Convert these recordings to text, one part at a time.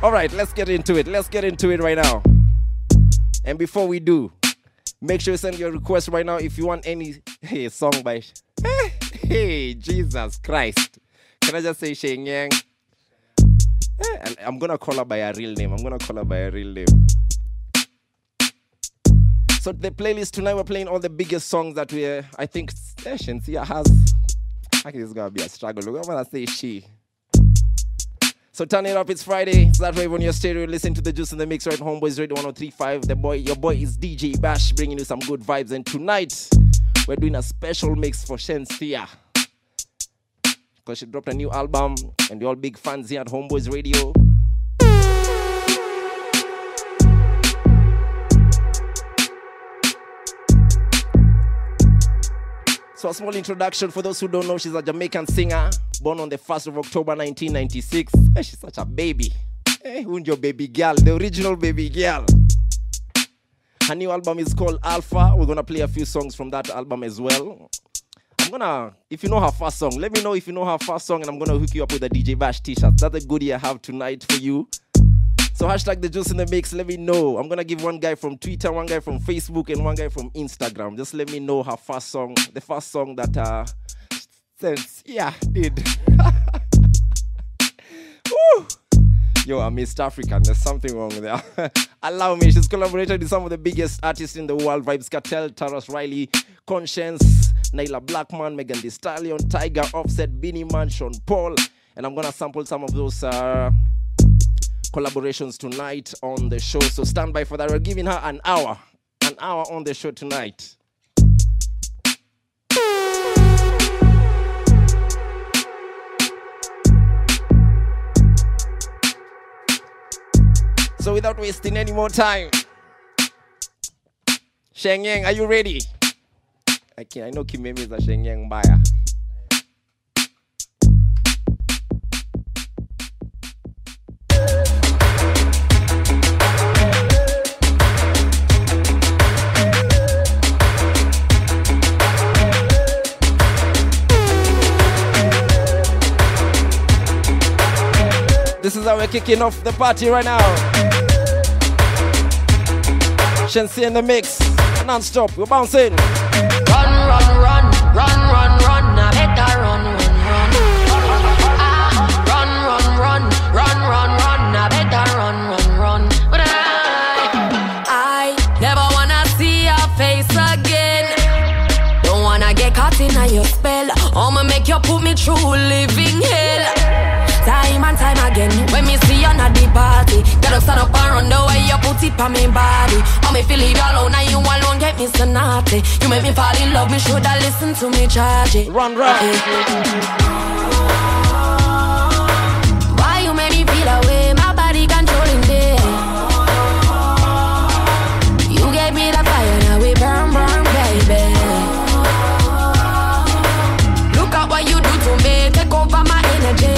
All right, let's get into it. Let's get into it right now. And before we do, make sure you send your request right now if you want any song by... Hey, Jesus Christ. Can I just say Sheng Yang? I'm going to call her by a real name. So the playlist tonight, we're playing all the biggest songs that I think Shensia has. I think it's going to be a struggle. I'm going to say she. So turn it up, it's Friday. So that way on your stereo, listen to the Juice in the Mix, right? Homeboys Radio 103.5. Your boy is DJ Bash, bringing you some good vibes. And tonight, we're doing a special mix for Shensia, because she dropped a new album, and we're all big fans here at Homeboys Radio. So a small introduction for those who don't know, she's a Jamaican singer, born on the 1st of October 1996. She's such a baby. Who's your baby girl? The original baby girl. Her new album is called Alpha. We're going to play a few songs from that album as well. If you know her first song, let me know if you know her first song, and I'm going to hook you up with a DJ Bash t-shirt. That's a goodie I have tonight for you. So hashtag the Juice in the Mix, let me know. I'm going to give one guy from Twitter, one guy from Facebook, and one guy from Instagram. Just let me know her first song, the first song that Shensia did. Woo! Yo, I'm East African. There's something wrong there. Allow me. She's collaborated with some of the biggest artists in the world. Vybz Kartel, Tarrus Riley, Conscience, Naila Blackman, Megan Thee Stallion, Tiger, Offset, Beanie Man, Sean Paul. And I'm going to sample some of those collaborations tonight on the show. So stand by for that. We're giving her an hour on the show tonight. So without wasting any more time, Sheng Yang, are you ready? I know Kimeme is a Sheng Yang buyer. This is how we're kicking off the party right now. Shensia in the mix, non-stop, we're bouncing. Run, run, run, run, run, run, I better run, run, run. Run, run, run, run, run, run, I better run, run, run. But I never wanna see your face again. Don't wanna get caught in your spell. I'ma make you put me through living hell. Time and time again, when me see you at the party, gotta stand up and run the way you put it on me body. Oh, me feel leave you alone, and you alone get me so naughty. You make me fall in love, me shoulda listen to me charge it. Run. Why you make me feel away, my body controlling me. You gave me the fire, now we burn, burn, baby. Look at what you do to me, take over my energy.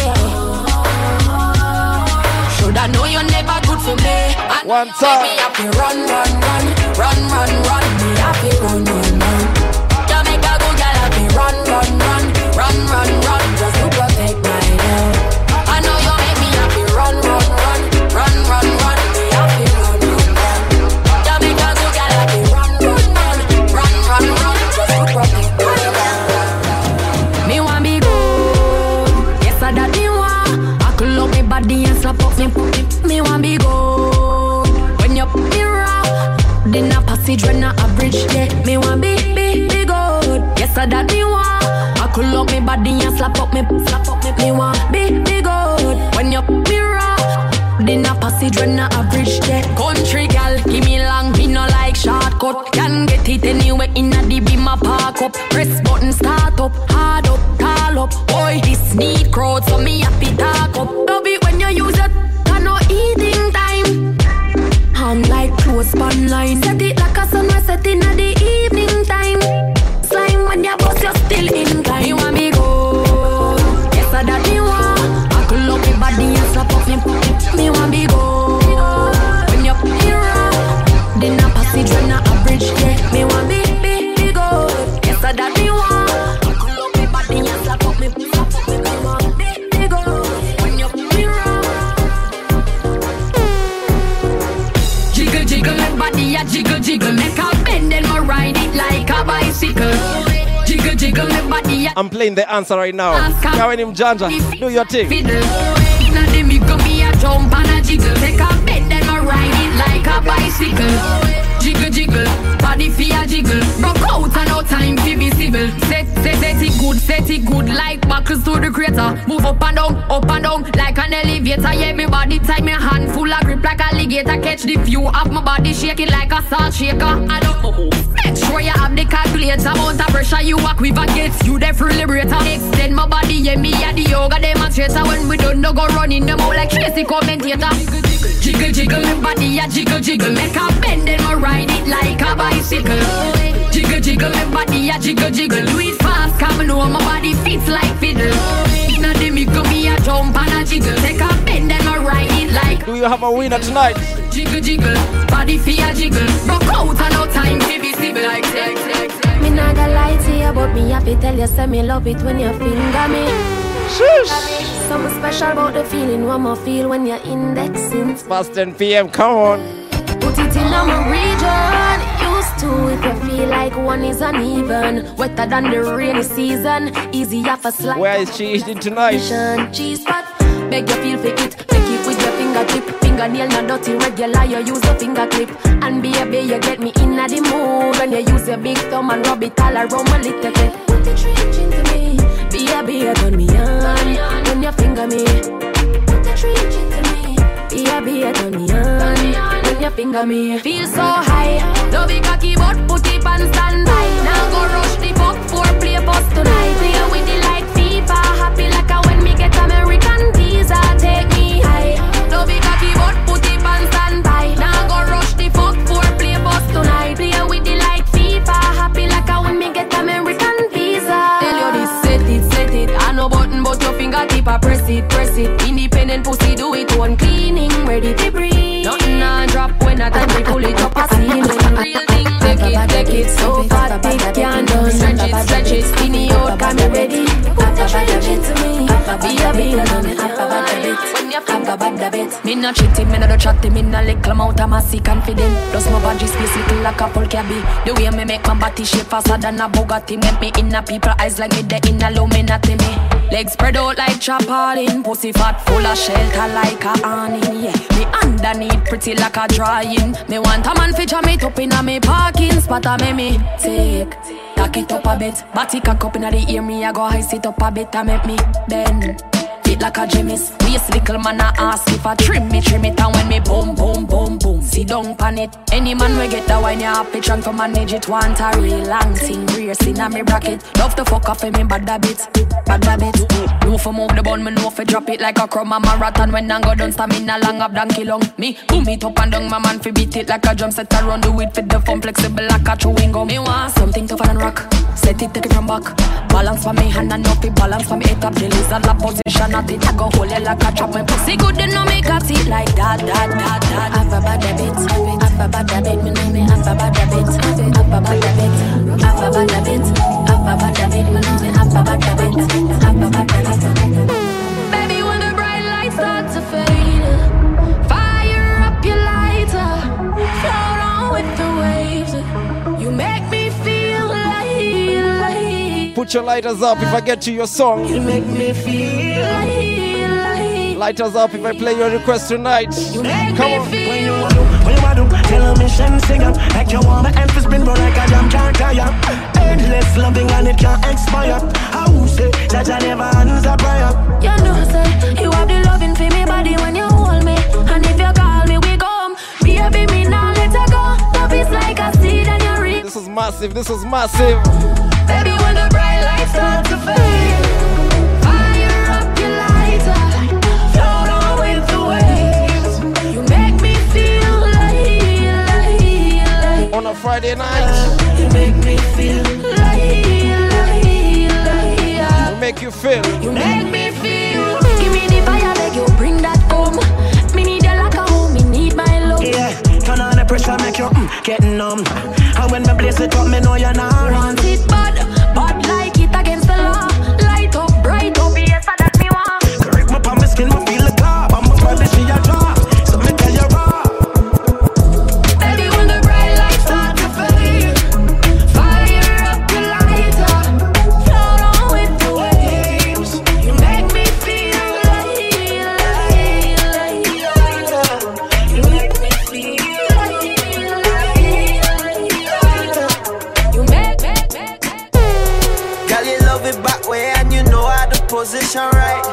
I know you're never good for me. One time. Me have to run, run, run, run, run, run. Me have to run, run, run. Jamaica good girl have to run, run, run, run, run, run. Just to protect my love. I know you make me have to run, run, run, run, run, run. Me have to run, run, run. Jamaica good girl have to run, run, run, run, run, run. Just to protect my love. Me want be good. Yes, I that me want. I could love me body and slap up me. Me want be good. When you put me wrong, then a passage when a bridge. Yeah, me want be good. Yes, I that me want. I could love me body and slap up me. Me want be good. When you put me wrong, then a passage when a bridge. Yeah, country girl, give me long, me no like shortcut. Can get it anywhere in a the beam a park up. Press button start up, hard up, call up. Boy, this need crowd, so me happy talk up. Love it when you use it. No eating time. I'm like close span line. Set it like a sunrise setting at the evening time. Slime when you bust, you're still in time. You want me go? Yes, I that me want. I could love me body and slap up me. Me want me go. When you here, then a passage when a bridge. Yeah, me want be good. Yes, I that I'm playing the answer right now. Kawen Mjanja, do your thing. Now them you go me a jump and a jiggle. Take a bend and a ride it like a bicycle. Jiggle, jiggle, body feel a jiggle. Broke out and no time to be civil. Set it good like buckles to the crater. Move up and down like an elevator. Yeah, me body tight, me hand full of grip like alligator. Catch the view of my body shaking like a salt shaker. I don't make sure you have the calculator. Amount of pressure you walk with against you, the free liberator. Extend my body, yeah, me at the yoga demonstrator. When we don't know go run in the mouth like Tracy commentator. Jiggle, jiggle, my body a jiggle, jiggle. Make a bend and I ride it like a bicycle. Jiggle, jiggle, my body a jiggle, jiggle. Do it fast, come know my body fits like fiddle. Inna the me go me a jump and a jiggle. Take a bend and I ride it like. Do you have a winner tonight? Jiggle, jiggle, body feel jiggle. Rock out and no time to be civil like. Me not gonna lie to you, but me happy tell you say me love it when you finger me. Shush. Something special about the feeling one more feel when you're indexing. Past 10 p.m. Come on. Put it in my region. Used to if you feel like one is uneven. Wetter than the rainy season. Easy off a slide. Where is she eating tonight? Cheese pot. Beg you feel for it. Take it with your fingertip. Fingernail not dirty regular. You use a finger clip. And baby you get me in the mood. When you use your big thumb and rub it all around my little bit. Put the trench into me. Baby, turn me on when you finger me. Put the trench into me. Baby, turn me on when you finger me. Feel so high, no big cocky but put it on standby. Now go rush the buck for play bus tonight. Play with it like FIFA, happy like a when me get American visa. Take me high, no big cocky but put it on standby. Now go rush the buck for play bus tonight. Play with it like FIFA, happy like a when me get American visa. Tell you this. Set it, I no button but your fingertip I press it. Independent pussy do it one cleaning, ready to breathe. Nothing I drop when I touch it, pull it up a ceiling. Real thing, take it, so fat, big can't done. Stretch it, skinny out, got me ready. Put the trench into me, be a when you think about the bit. Me not cheating, me not chatting, me not little amount of massy confident. Plus my body space little like a full cabby. The way me make my body shape faster than a Bugatti. Make me in a people eyes like me, they in a low me not me. Legs spread out like chapalin. Pussy fat full of shelter like a awning. Yeah, me underneath pretty like a drawing. Me want a man feature me up in a me parking spot. A me take it up a bit. Body cock up in the ear me I go high sit up a bit. I make me bend like a Jimmy's. Waist little man I ask if I trim it and when me boom boom boom boom. See don't pan it. Any man we get that wine you have to try to manage it. Want a real long thing, racing on me bracket. Love to fuck off in me bad habit. No for move the bun, me no for drop it like a crumb a marathon. When I go down stamina long up donkey long. Me boom it up and down my man fi beat it like a drum set around. Do it for the fun flexible like a chewing gum. Me want something tougher than rock. Set it take it from back. Balance for me hand and up it balance for me head up the lizard la position. I go hold it like a trap. My pussy good, then no make a it like that. Have a bad habit, have a bad habit. Me know me have a bad habit, have a bad habit, have a bad habit, have a bad habit. Me know me have a bad habit, have a bad habit. Baby, when the bright lights start to fade, fire up your lighter, float on with the waves. You make me feel like. Put your lighters up if I get to your song. You make me feel like. Lighters up if I play your request tonight. Come on. When you want to tell a mission singer like you want my emphasis been run like a jam can't tire. Endless loving and it can't expire. How say that I never answer prayer. You know say you have the loving for me body when you hold me. And if you call me we come. Baby me now let her go. Love is like a seed and you reap. This is massive, this is massive. Baby when the bright lights start to fade, fire up your lighter. On a Friday night, you make me feel like. We make you feel. You make me feel. Give me the fire, beg you bring that home. Me need you like a home, me need my love. Yeah, turn on the pressure, make you get numb. And when me blaze it up, me know you're not want it bad like it against the law. Light up, bright up, yes, that me want. Grip my palm, my skin, me feel the car. I'm a probably see your jaw, so me tell you raw. Baby, when the bright lights start to fade, fire position right.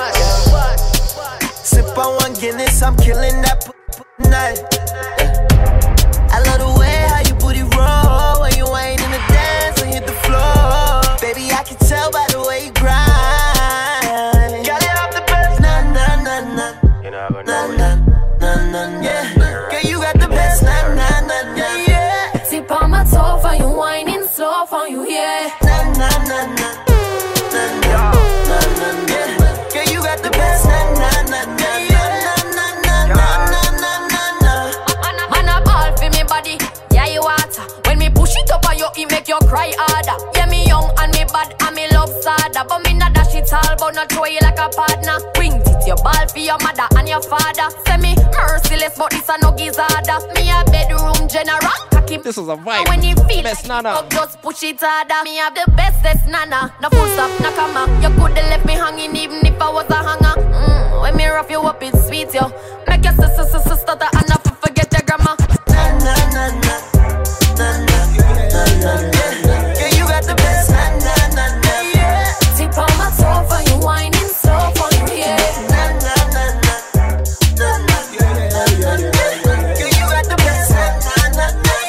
Sip on one Guinness, I'm killing that night. I love the way how you booty roll when you ain't in the dance and hit the floor. Baby, I can tell by the way you grind. Got it off the best, nah, nah, nah, nah. You're not gonna know nah, yeah. Girl, you got the best, nah, nah, nah, nah, yeah. Tip on my toe for you, whining slow for you, yeah. Nah, nah, nah, nah, nah, nah, nah, yeah. Girl, you got the best, nah, nah, nah, nah, yeah. Nah, nah, nah, nah, nah, nah, nah. Man a ball for me body, yeah you water. When me push it up on you, it make you cry harder. Yeah me young and me bad and me love sadder, but me not dash it all, but not throw you like a partner. Bring it your ball for your mother and your father. Say me merciless, but this a no gizzarder. Me a bedroom general. This was a vibe. When you feel best like nana. Just push it harder. Me have the bestest nana. No full stop, no comma. You coulda left me hanging even if I was a hanger. When me rough you up, it's sweet, yo. Make your sister stutter and not forget your grammar. Na na na na na na na. Yeah, you got the best. Na na na na. Yeah. Tip on my toe for you, whining so for you, yeah. Na na na na na na. Yeah, you got the best. Na na na na.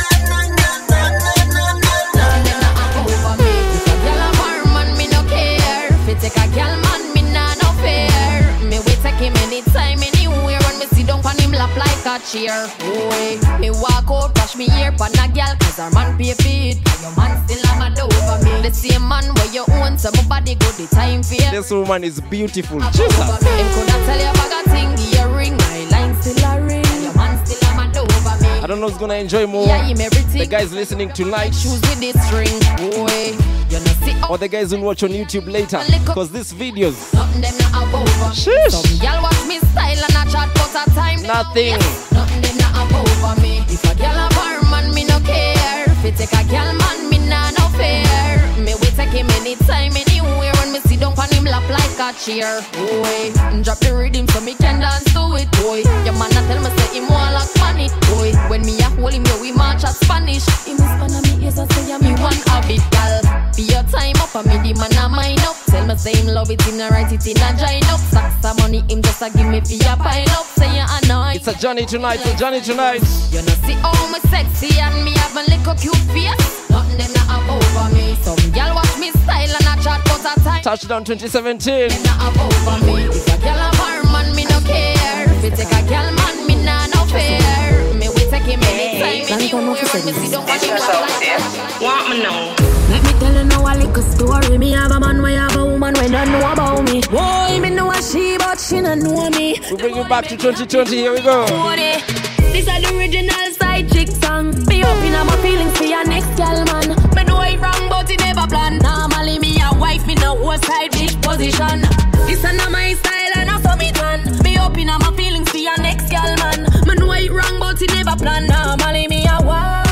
Take a girl man, me nah no fear. Me we take him anytime, anywhere. When me sit down on him lap like a chair. Boy, me walk out, brush me ear pan a girl, cause her man pay feet. And your man still a mad over me. The same man where you own, so my body go the time for you. This woman is beautiful. Him Jesus. coulda tell you bag a thing, earring, my line still a ring. And your man still a mad over me. I don't know who's gonna enjoy more. Yeah, him everything. The guys listening tonight, Shoes with this string, boy. You know see or the guys who watch on YouTube later, because this videos nothing them not above. Sheesh. Some girl watch me style and I chat but a time Nothing. Nothing them not above me. If a girl have her man, me no care. If you take a girl man, me nah no fear. Me we take him anytime, anywhere. When me sit down on him lap like a chair. Boy, drop the rhythm so me can dance to it. Boy, your man a tell me say him want like money. Boy, when me a hold him, yo we march at Spanish. Him is on me ears and say me one of it, girl. Be your time up and me the man a mine up. Tell me say him love it, him a write it in a join up. Stacks of money, him just a give me for your pile up. Say you annoyed. it's a Johnny tonight, so Johnny tonight. You know see how me sexy and me have a little cute face. Nothing them not have over me. Some girl watch me style and a chat but a time. Touchdown 2017. Them not have over me. If a girl have her man, me no care. If you take a girl man, me nah no fear. Me we take him anytime, anywhere. When me see don't watch him like Want me know? Let me tell you now a little story. Me have a man, we have a woman, we don't know about me. Boy, me know a she, but she don't know me. We bring you back to 2020, here we go. This is the original side chick song. Be open up my feelings for your next girl, man. Me know it wrong, but it never plan. Normally me a wife, me no whole side bitch position. This is not my style and I saw me done. Be open up my feelings for your next girl, man. Me know it wrong, but it never plan. Normally me a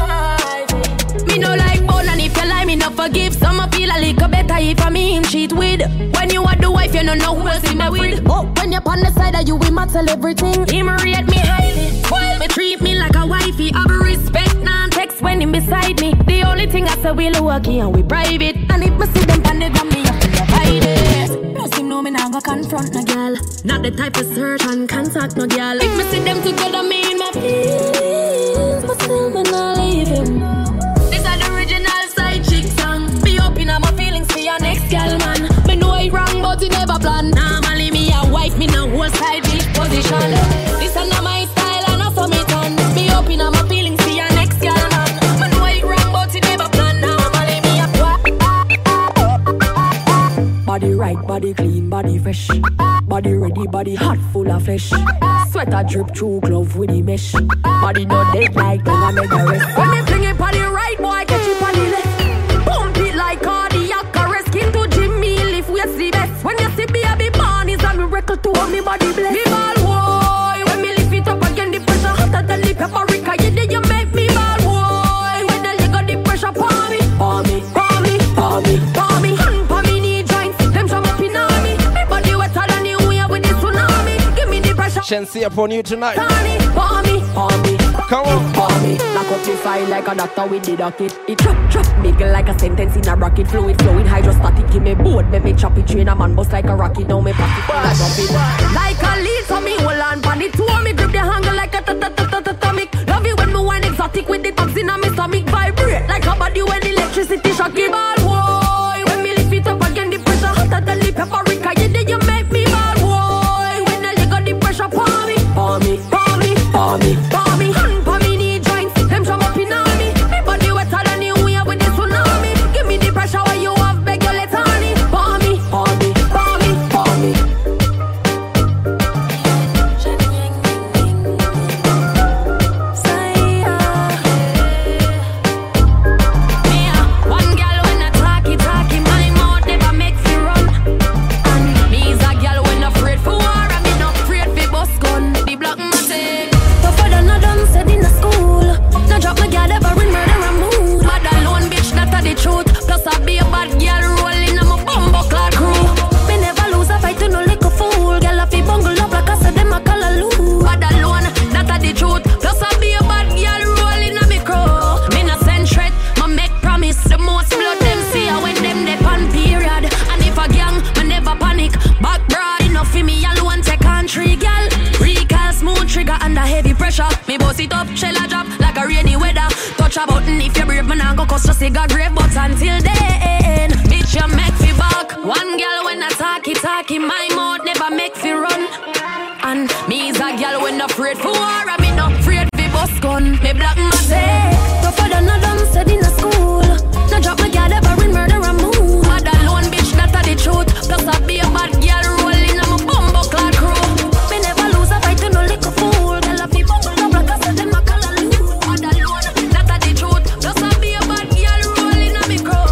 wife. Me no like bone, and if you lie, me no forgive. Some I feel a little better if I me him cheat with. When you are the wife, you don't know who else in my with. Oh, when you're on the side of you, we matter everything. Him rate me highly, while me treat me like a wifey. Have respect, non-text when him beside me. The only thing I say we lucky and we private. And if me see them on the gram, me have to provide it. Most him know me now go confront no girl. Not the type of search and contact no girl. If me see them together, me in my feelings, but still me not leave him. Original side chick song. Be open up my feelings for your next girl, man. Me know it wrong, but it never plan. Normally me a wife, me no whole side bitch position. This is not my style and I saw me turn. Be open up my feelings for your next girl, man. Me know it wrong, but it never plan. Normally me a body right, body clean, body fresh. Body ready, body hot, full of flesh. Sweater drip through glove with the mesh. Body no dead like don't I make a rest. When me fling it body right, boy, catch it on the left. Pump it like cardiac arrest. Skin to Jimmy, lift weights the best. When you see baby born, is a miracle to hold me body blessed. Me ball boy, when me lift it up again, the pressure hotter than the paprika. You did you make me ball boy. When the leg of the pressure pour me, pour me, pour me, pour me, pour me. Hand for me knee joints, them jump up in on me. Me body wetter than the wave with the tsunami. Give me the pressure. Shensi upon you tonight. For me. Come on. For me, knock up the file like a doctor with the docket. It chop, big like a sentence in a rocket. Fluid flowing hydrostatic. Give me board, make me chop it. Train a man bust like a rocket. Now me pocket full of it. Like a lead, so me hold on pan it. Two me grip the handle like a atomic. Love you when me wine exotic with the toxin on me stomach. Vibrate like a body when electricity shock. Give all boy. When me lift it up again, the pressure hotter than the paprika. You make me bad boy. When I let go the pressure for me. For me. Me boss it up, shell a drop like a rainy weather. Touch a button if you're brave, man, I go cost just a grave. But until then, bitch, you make me back. One girl when I talk it, my mouth never make me run. And me is a girl when afraid for war, and me not afraid for bus gun. Me black my day, tougher than a dumb said in a school. No drop my girl ever in murder and move. Bad alone, bitch, that's the truth. Plus I be a bad girl rolling on my bumbo clad crew. Me never lose a fight to no little fool. Girl a people love like I said them a call a loot. Bad alone, that's the truth. Plus I be a bad girl rolling on me crew.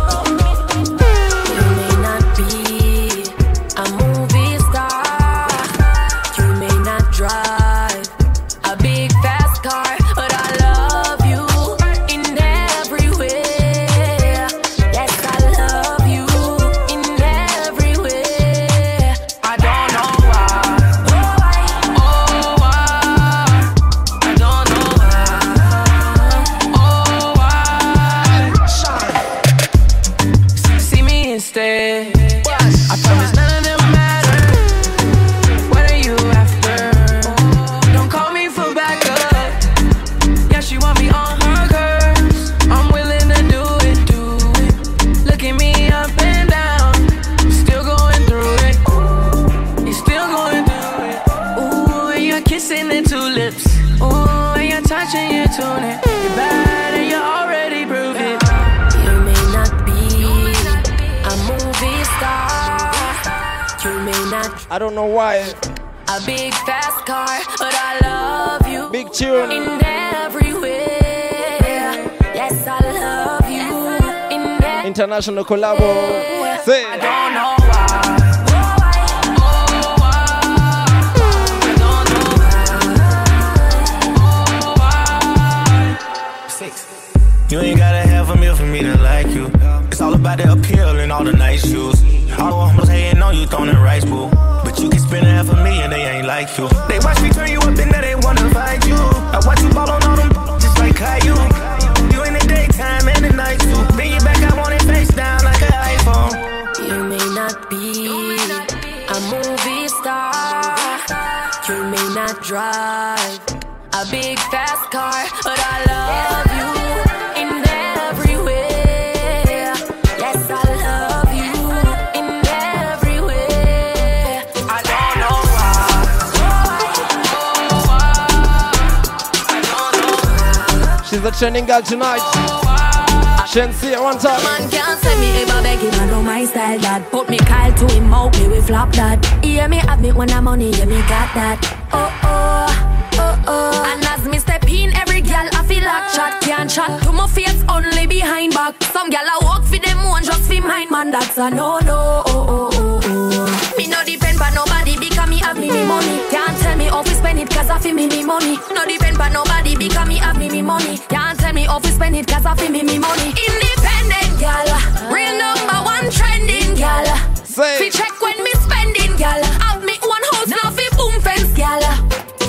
You may not be a movie star. You may not drive a big fast car, but I love you in every way. Yes, I love you in every way. I don't know why. Oh, why? I don't know why. Oh, why? See me instead. I promise none of them matter. What are you after? Don't call me for backup. Yeah, she want me on her curves. I'm willing to do it. Look at me up and down. Still going through it. You're still going through it. Ooh, and you're kissing the tulips. Ooh, and you're touching your tunic. You're bad and you already proved it. You may not be a movie star. You may not I don't know why. a big fast car, but I love you Big tune. in every way. Yes, I love you in every International collabo. Say. I don't know why. Oh, why? I don't know why. You ain't gotta have a meal for me to like you. It's all about the appeal and all the nice shoes. All the hoes hating on you, throwing the rice pool. But you can spend $500,000, they ain't like you. They watch me turn you up and now they wanna fight you. I watch you ball on all them just like Caillou. You in the daytime and the night too. Bring it back, I want it face down like an iPhone. You may not be a movie star. You may not drive a big fast car, but I love you in every way. Yes, I love you in every way. I don't know why. I don't know why. She's the trending girl tonight. Shensi, one time. Man can't say me ever beg him, I know my style that. Put me Kyle to him out, me we flop that. Hear me have me when I'm money, yeah me got that. Oh oh, oh oh. And as me step in, every girl I feel like chat. Can't chat to my face, only behind back. Some girl I walk for them one, just for mine, man that's a no no. Oh oh oh oh. Me no depend on nobody because me have me money. Can't tell me how to spend it cause I feel me money. No depend on nobody because me have me money. Can't tell me how to spend it cause I feel me money. Independent gal, real number one trending gal. Say. Fi check when me spending gal. Have me one house now fi boom fence gal.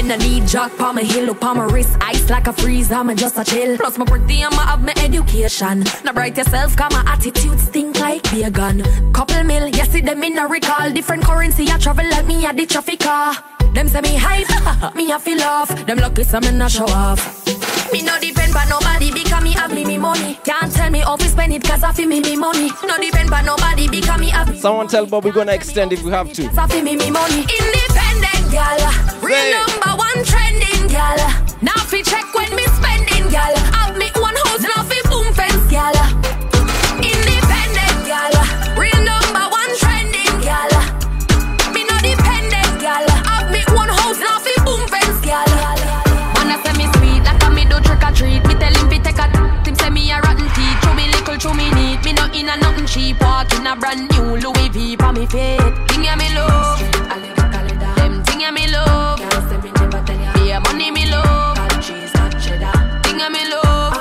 when I need jack, palm my heel, up on my wrist, ice like a freeze, I'm just a chill. Plus my pretty, I'ma have my education. Now bright yourself, cause my attitude stink like vegan. Couple mil, yes, see them in a recall. Different currency, I travel like me at the traffic car. Them say me hype, me I feel off. Them lucky some me not show off. Me no depend by nobody because me have me money. Can't tell me how to spend it cause I feel me money. No depend by nobody because me have me. Someone tell Bob we're gonna extend if we have to. Cause I feel me money. Independent gal, real number one trending gal. Now fi check when me spending gal. Have me one house now fi boom fence gal. Independent gal, real number one trending gal. Me no dependent gal. Have me one house now fi boom fence gal. Man I say me sweet like a me do trick or treat. Me tell him fi take a him say me a rotten teeth. Show me little, show me neat. Me no in a nothing cheap. Walk in a brand new Louis V for me feet. Thing ya me love, them thing ya me love. Yeah, money me love, thing ya me love.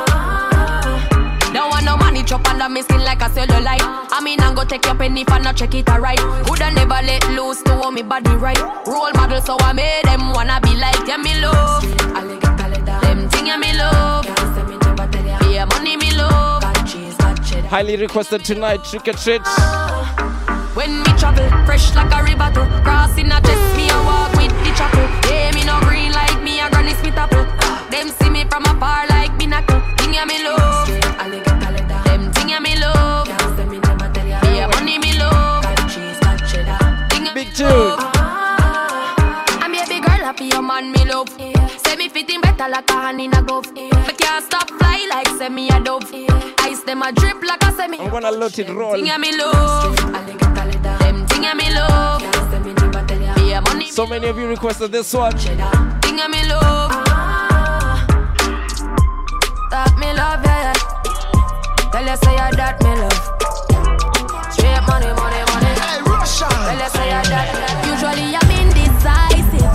Don't want no money chop under me skin like a cellulite. I mean I go take your penny for not check it alright. Woulda never let loose to hold me body right. Role model so I made them wanna be like yeah me love. Them thing ya me love. Yeah, money me love. Highly requested tonight, Trick or Treat. When me travel, fresh like a river, crossing a chest, me a walk with the chapel. Yeah, me no green like me a granny spit apple. Them see me from afar like binacle. Thing ya me love. Them thing ya me love. Yeah, money me love. Big tune. I'm a big girl, happy your man me love. Say me fitting better like a hand in a glove. Me can't stop fly like say me a dove. Ice them a drip like a semi. I'm gonna let it roll. Thing ya me love. Them thing ya me love. Yeah, money. So many of you requested this one. Thing ya me love. That me love, yeah. Tell you say ya that me love. Straight money, money, money. Hey, Russia. Tell you say ya that. Usually I'm indecisive,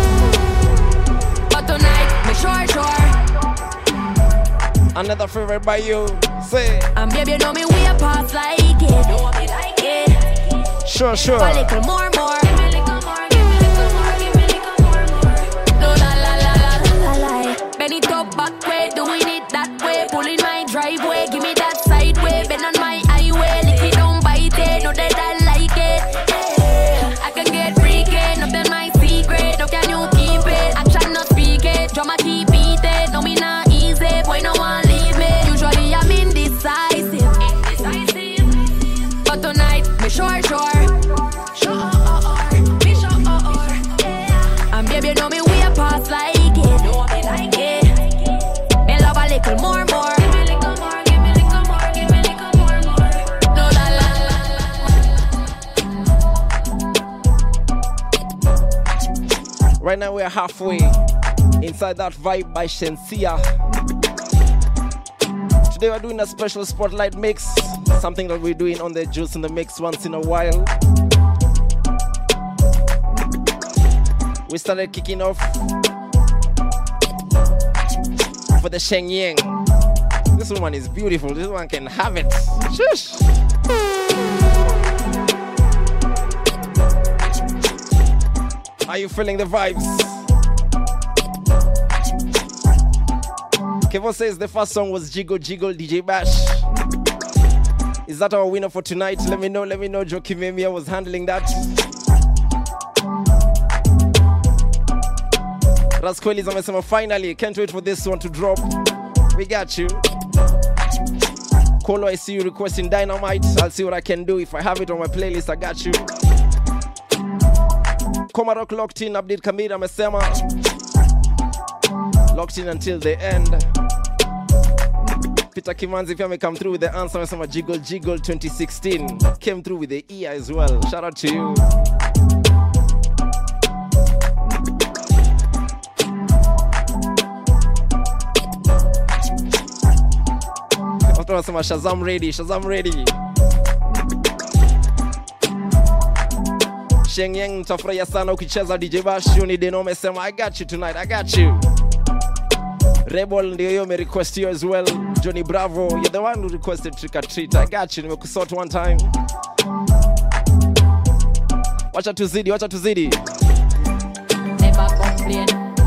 but tonight me sure. Another favorite by you. Say. And baby, you know me way past like it. Know me like it. Sure. A little more. Give me little more. Give me little more. Give me little more. No la. Bend it up back way, doing it that way. Pulling my driveway, give me that side way. Bend on my highway, lick it don't bite it. No that I like it. Yeah. I can get freaky, nothing my secret. No can you keep it? Action not speak it. Drama keep beat it. No me not easy, boy no one leave me. Usually I'm indecisive. But tonight me sure. And baby, you know me way past like it. Know me like it. Me love a little more. Give me little more. Give me little more. Give me little more. No la. Right now we're halfway inside that vibe by Shensia. Today we're doing a special spotlight mix. Something that we're doing on the Juice in the Mix once in a while. We started kicking off for the Sheng Yang. This woman is beautiful. This one can have it. Shush. Are you feeling the vibes? Kevo says the first song was Jiggle Jiggle DJ Bash. Is that our winner for tonight? Let me know. Joe Kimemia was handling that. Rasqueli's amesema finally, can't wait for this one to drop. We got you. Kolo, I see you requesting Dynamite. I'll see what I can do. If I have it on my playlist, I got you. Komarok locked in, Abdid Kamir amesema locked in until the end. Peter Kimanzi pia come through with the answer amesema Jiggle Jiggle 2016. Came through with the E as well. Shout out to you. Tunasema Shazam ready. Sheng Yang nitafurahia sana ukicheza DJ Bash. Ni Denome sema I got you tonight. I got you. Rebel ndio hiyo me request you as well. Johnny Bravo, you're the one who requested Trick or Treat. I got you. Nimekusort one time. Wacha tuzidi. Never complain.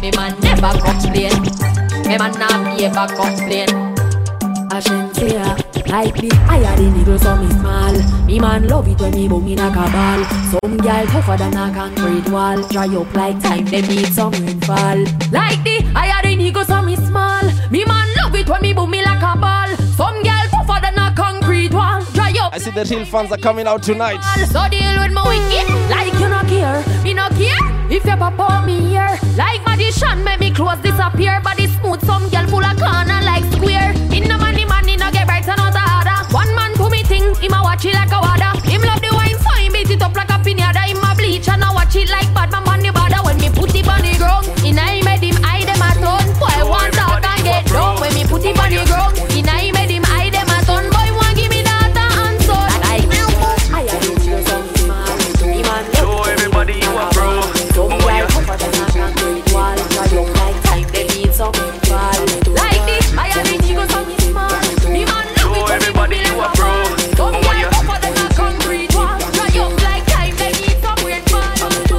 Me man never complain. Me man not ever complain. Ashensia, like me, I had a nigga so me small. Me man love it when me boom in a cabal. Some girl tougher than a concrete wall. Dry up like time, they need some rainfall. Like the, I had a nigga so me small. Me man love it when me boom me like a ball. Some girl tougher than a concrete wall. Dry up. I see the real fans are coming out tonight. So deal with my wicked, like you no care. Me no care if you pop out me here. Like magician, make me clothes disappear. Body smooth, some girl full of corner like square. In the money, no get bright and not harder. One man for me thing, him a watch it like a water. Him love the wine, so him beat it up like a pinata. Him a bleach and I watch it like bad man on the border. When me put it on the ground, in I made him eye them a ton. Boy want out and get down. When me put it on the ground, in I made him eye them a ton. Boy want give me that and so. Like I had to do something small. Show everybody you a pro. Some guy tougher than a concrete wall. Dry up like time, they need some fall. Like this, I had to do something small. Me man love it when me Everybody you a pro. some guy tougher than a concrete wall. Dry up like time, they need some great fall.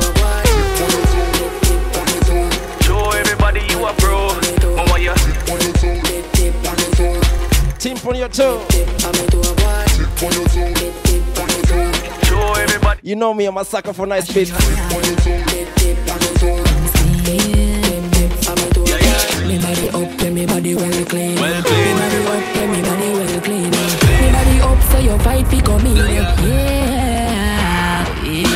Show everybody you a pro. Mama, ya. Team on your toe. Show everybody. You know me, I'm a sucker for nice beats. Me body up, me body well clean. Well clean. Me body up, me body well clean. Me body up, so your fight pick on me. Yeah.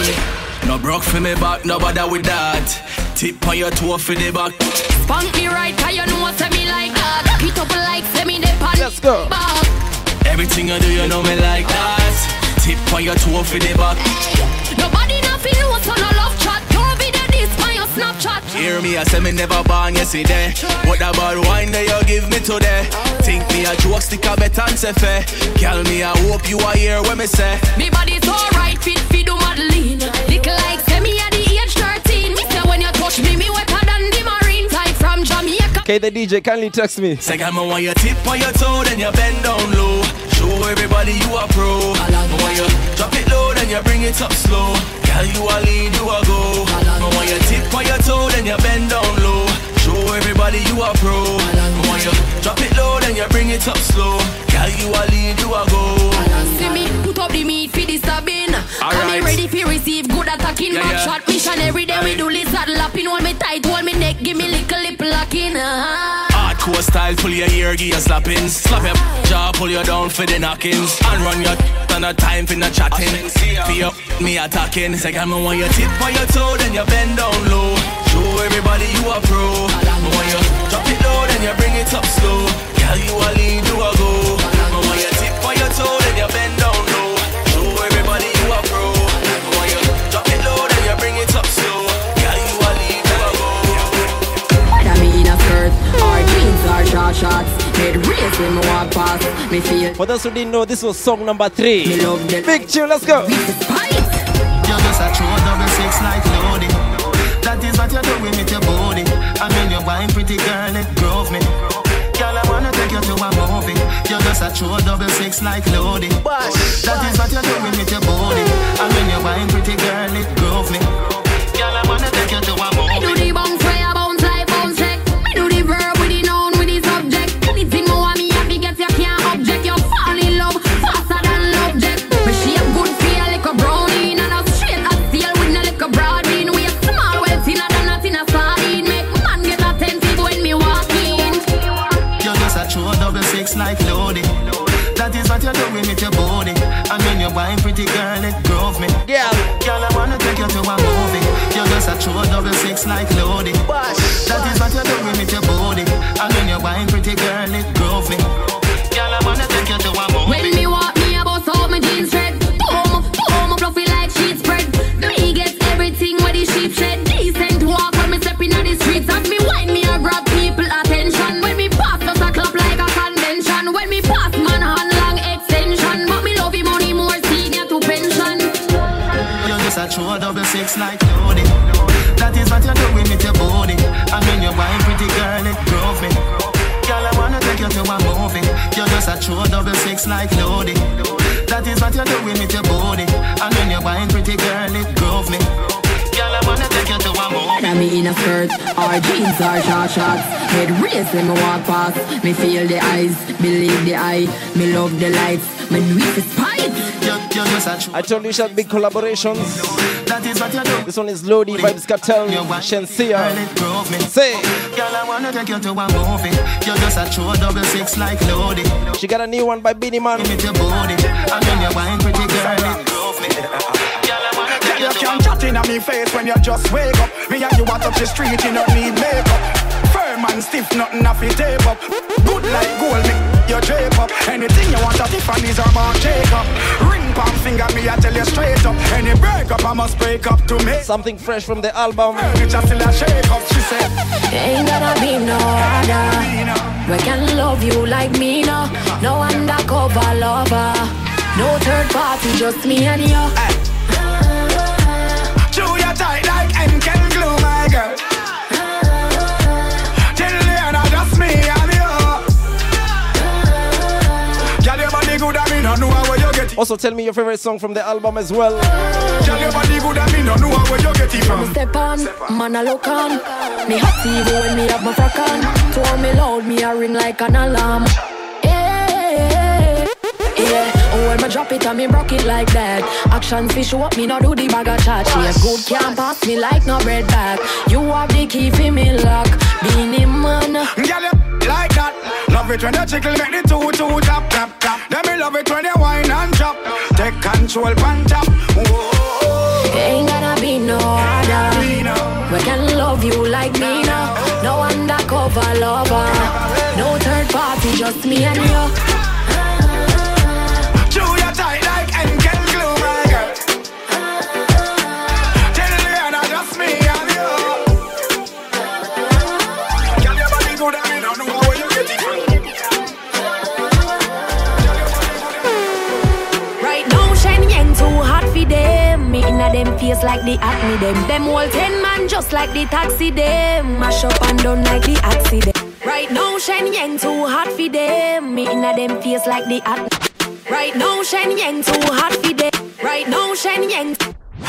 No broke for me back, no bother with that. Tip on your toe for the back. Spunk me right, cause you know say me like that. Hit up like say me the pan. Let's go. Back. Everything I do, you know me like that. Tip on your toe for the back. Nobody nothing know, so no love chat. Your video this on your Snapchat. Hear me, I say me never born yesterday. What about wine that you give me today? Think me a joke, stick a bet and say fair. Girl, me I hope you are here when me say. Me body so right, fit do Madeline. Little like say me at the age 13. Me say when you touch me, me wetter than the marine. Type from Jamaica. Okay, the DJ, kindly text me. Say, girl, me want you tip on your toe, then you bend down low. Show everybody you a pro. Me want you drop it low, then you bring it up slow. Girl, you a lead, you a go. Me want you tip on your toe, then you bend down low. Show everybody you a pro. Me want you drop it low, then you bring it up slow. Girl, you a lead, you a go. See me put up the meat for the stabbing. All Come right. me ready for receive good attacking. Yeah, Back yeah. shot mission every day we do lizard lapping. Hold me tight, hold me neck, give me little lip locking. Hardcore style, pull your ear, give you slapping. Slap your jaw, pull you down for the knockings. And run your on a time for the chatting. Feel me attacking. Say, girl, me want you tip on your toe, then you bend down low. Show everybody you a pro. Me want you drop it low, then you bring it up slow. Girl, you a lead, you a go. Me want you tip on your toe, then you bend down low. Show everybody you a pro. Me want you drop it low, then you bring it up slow. Girl, you a lead, you a go. Whether me in a skirt or jeans or short shorts, made race when me walk past. Me feel For those who didn't know, this was song number 3. me love the Big chill, let's go. spice. You're just a true double six like loading. That is what you're doing with your body. I mean you're wine pretty girl, it drove me. Girl, I wanna take you to a movie. You're just a true double six like loading. That is what you're doing with your body. I mean you're wine pretty girl, it drove me. Girl, I wanna take you to a Me do movie. the bounce where I bounce like bounce check. Me do the verb with the noun with the subject. Anything more me happy get you can't object. You fall in love faster than love jet. Me shape good feel like a brownie and a straight as steel with no like a broad bean. We a small well thinner than a thinner sardine. Make man get attentive when me walk in. You're just a true double six like loading. That is what you're doing with your body. I mean you're wine pretty girl, it drove me. Yeah. Girl, I wanna take you to a movie. You're just a true double six like loading. That is what you're doing with your body. I mean you're wine pretty girl, it drove me. Girl, I wanna take you to a movie. When me walk me a bust out my jeans thread. Boom, fluffy like sheet spread. Me get everything where the sheep shed. Decent walk when me step in the streets. As me wine me a grab people attention. When me pass just a clap like a convention. When me pass man hand long extension. But me love him money more senior to pension. You're just a true double six like loading. That is what you're doing with your body. I mean you're wine pretty girl, it drove me. Girl, I wanna take you to a movie. You're just a true double six like loading. That is what you're doing with your body. I mean you're wine pretty girl, it drove me. Girl, I wanna take you to a movie. me in a skirt, or jeans or short shorts. Head raised when me walk past. Me feel the eyes, believe the eye. Me love the lights, me do it spite. I told you shall big collaborations. That is what you do. This one is Lodi, Vibes Cartel, Shensia. Say, girl, I wanna take you to a movie. You're just a true 66 like Lodi. She got a new one by Beanie Man. Give me your booty, and then you're wine pretty girl. It drove me. You can't chat in on me face when you just wake up. Me and you walk up the street, you don't need makeup. Firm and stiff, nothing off it tape up. Good like gold, me you drape up. Anything you want at Tiffany's or Marc Jacob. Ring palm finger, me I tell you straight up. Any break up, I must break up to me. Something fresh from the album. Furniture still a shake up, she said. Ain't gonna be no other. We can love you like me now. No undercover lover. No third party, just me and you. Chew your tight like Ken glue, my girl. Till the end, just me and you. Girl, your body good, I mean, I know where you get it. Also, tell me your favorite song from the album as well. Girl, your body good, I mean, I know where you get it from. Step on, man, I look on. Me hot even when me have my frock on. To me loud, me a ring like an alarm. Yeah, oh, when me drop it and me rock it like that. Action fish up, me no do the bag of chat. She a good can't pass me like no bread back. You have the key for me lock. Beanie Man. Girl, you like that. Love it when you tickle, make the two tap tap tap. Then me love it when you whine and chop. Take control, pan tap. Whoa. Ain't gonna be no other. We can love you like me now. No undercover lover. No third party, just me and you. Chew your tight like Ken glue, my girl. Till the end, just me and you. Girl, your body good, I mean, I know where you get it from. Right now, Shen Yang too hot for them. Me inna them face like the acne them. Them all 10 man just like the taxi them. Mash up and done like the accident. Right now, Shen Yang too hot for them. Me inna them face like the acne. Right now, Shen Yang too hot for them. Right now, Shen Yang.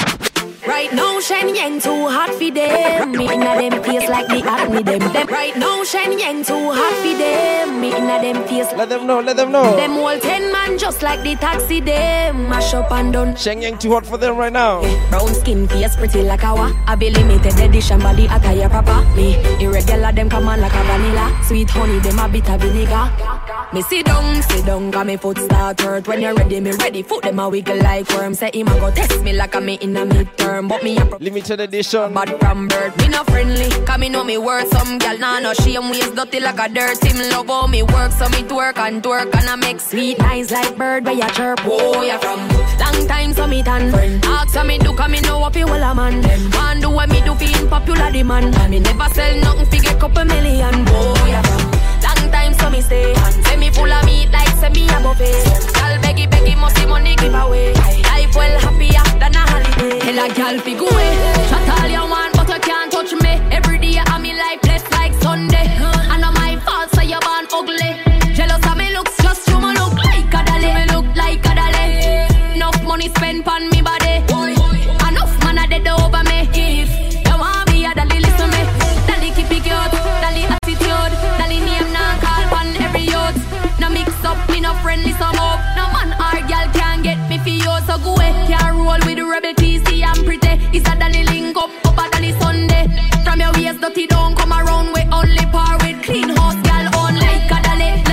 Right now, Shen Yang too hot for them. Me inna them face like the acne them. Right now, Shen Yang too hot for them. Me inna them face. Let them know, let them know. Them all 10 man just like the taxi them. Mash up and done. Shen Yang too hot for them right now. Brown skin face pretty like a wa. I be limited edition body attire proper. Me irregular them come on like a vanilla. Sweet honey them a bit of vinegar. Me sit down, got me foot start hurt. When you're ready, me ready. Foot them a wiggle like worm. Say him a go test me like a me in a midterm. But me a limited edition. Bad from birth, me no friendly. Cause me know me worth. Some gal nah no shame waist dirty like a dirt. Him love how me work, so me twerk and I make sweet nice like bird where you chirp. Oh, you from long time so me tan friend. Ask so me do, cause me know what you will a man. Man do what me do for popular demand. And me never sell nothing for get couple million. Oh, you from long time so me stay. Say me full of meat like say me a buffet. Gal beggy must see money give away. Life well happier than a holiday. Hell a gal fi go away. Shut all you want but you can't touch me. Every day I'm me life blessed like Sunday. And not my fault so you born ugly. Jealous of me looks just you me look like a dolly. Me look like a dolly. Enough money spent on me body. Enough man a dead over me. If you want me a dolly listen me. Dolly keep it cute. Dolly attitude. Dolly name now call on every youth. No mix up me no friendly some up. No man or girl can get me for you. So go away. Can't roll with the rebel TC and pretty. It's a dolly link up a dolly Sunday. From your waist dirty don't come around with only par with clean house girl on like a dolly.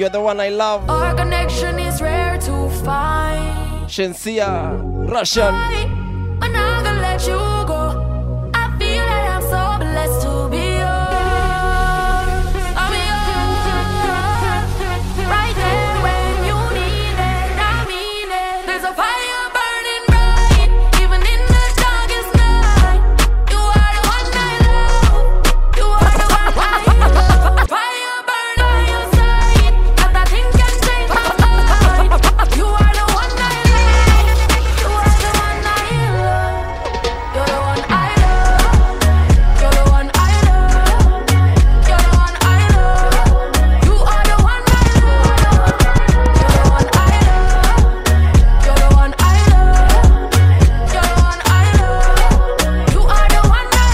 You're the one I love. Our connection is rare to find. Shensia, Russian. I'm not gonna let you go. I feel like I'm so blessed to be yours. I'm yours. Right there when you need it, I mean it. There's a fire burning bright, even in the darkest night. You are the one I love. You are the one I love. Fire burn by your side, nothing can change my mind. You are the one I love. You are the one I love. You're the one I love. You're the one I love. You're the one I love. You are the one I love. You're the one I love. You're the one I love. You're the one I love. You are the one I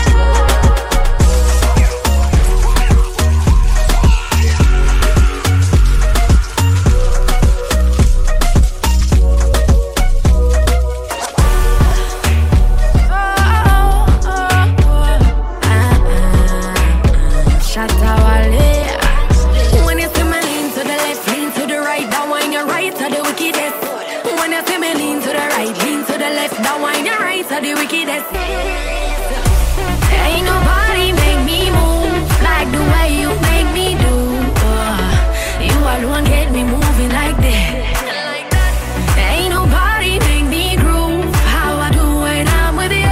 Shatawale. When you see me lean to the left, lean to the right, that wine your right to the wickedest. When you see me lean to the right, lean to the left, that wine your right to the wickedest. Ain't nobody make me move like the way you make me do. You alone get me moving like that. Ain't nobody make me groove how I do when I'm with you.